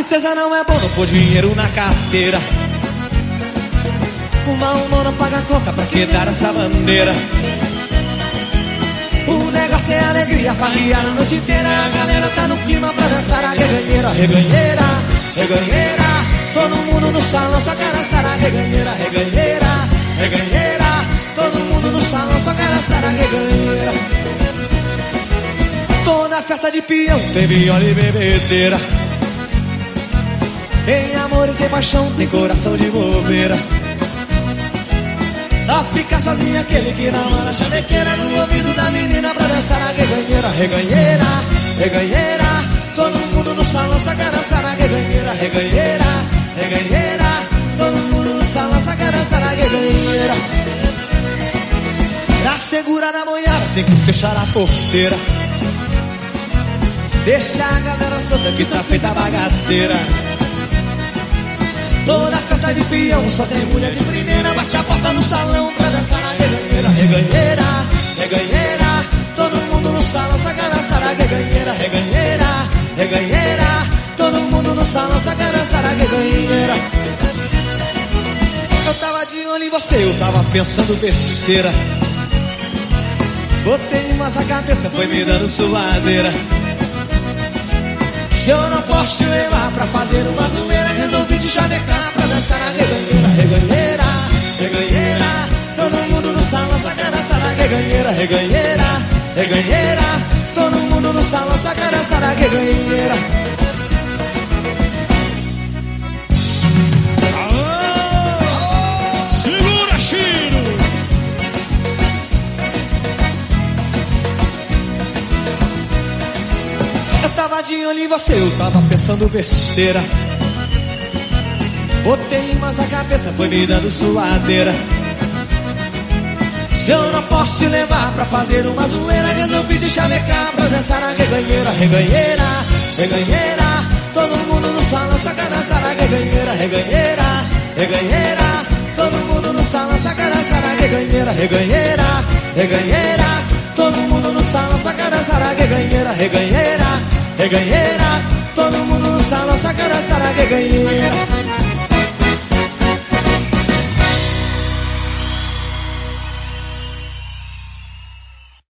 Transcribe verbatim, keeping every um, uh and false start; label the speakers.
Speaker 1: princesa não é bom, não pôr dinheiro na carteira. Uma uma não paga conta, pra que dar essa bandeira? O negócio é alegria, farriar a noite inteira. A galera tá no clima pra dançar a reganheira. Reganheira, reganheira, todo mundo no salão só quer dançar a reganheira. Reganheira, reganheira, todo mundo no salão só quer dançar a reganheira. Toda festa de peão tem viola e bebedeira. Tem amor e tem paixão, tem coração de bobeira. Só fica sozinho aquele que namora a chalequeira no ouvido da menina pra dançar a reganheira. Reganheira, reganheira, todo mundo no salão só quer dançar a reganheira. Reganheira, reganheira, todo mundo no salão só quer dançar a reganheira. Pra segurar a moiada tem que fechar a porteira. Deixa a galera solta que tá feita a bagaceira. Toda festa de peão só tem mulher de primeira. Bate a porta no salão pra dançar a reganheira. Reganheira, reganheira, todo mundo no salão só quer dançar a reganheira. Reganheira, reganheira, todo mundo no salão só quer dançar a reganheira. Eu tava de olho em você, eu tava pensando besteira. Botei umas na cabeça, foi me dando suadeira. Se eu não posso te levar pra fazer uma zoeira, resolvi te chavecar pra dançar a reganheira. Reganheira, reganheira, todo mundo no salão só quer dançar a reganheira. Reganheira, reganheira, todo mundo no salão só quer dançar a reganheira.
Speaker 2: Alô, segura, Chino!
Speaker 1: Eu tava de olho em você, eu tava pensando besteira. Botei umas na cabeça, foi me dando suadeira. Se eu não posso te levar pra fazer uma zoeira, resolvi te chavecar pra dançar a reganheira. Reganheira, reganheira, todo mundo no salão só quer dançar a reganheira. Reganheira, reganheira, todo mundo no salão só quer dançar a reganheira. Reganheira, reganheira, todo mundo no salão só quer dançar a reganheira. Reganheira, reganheira.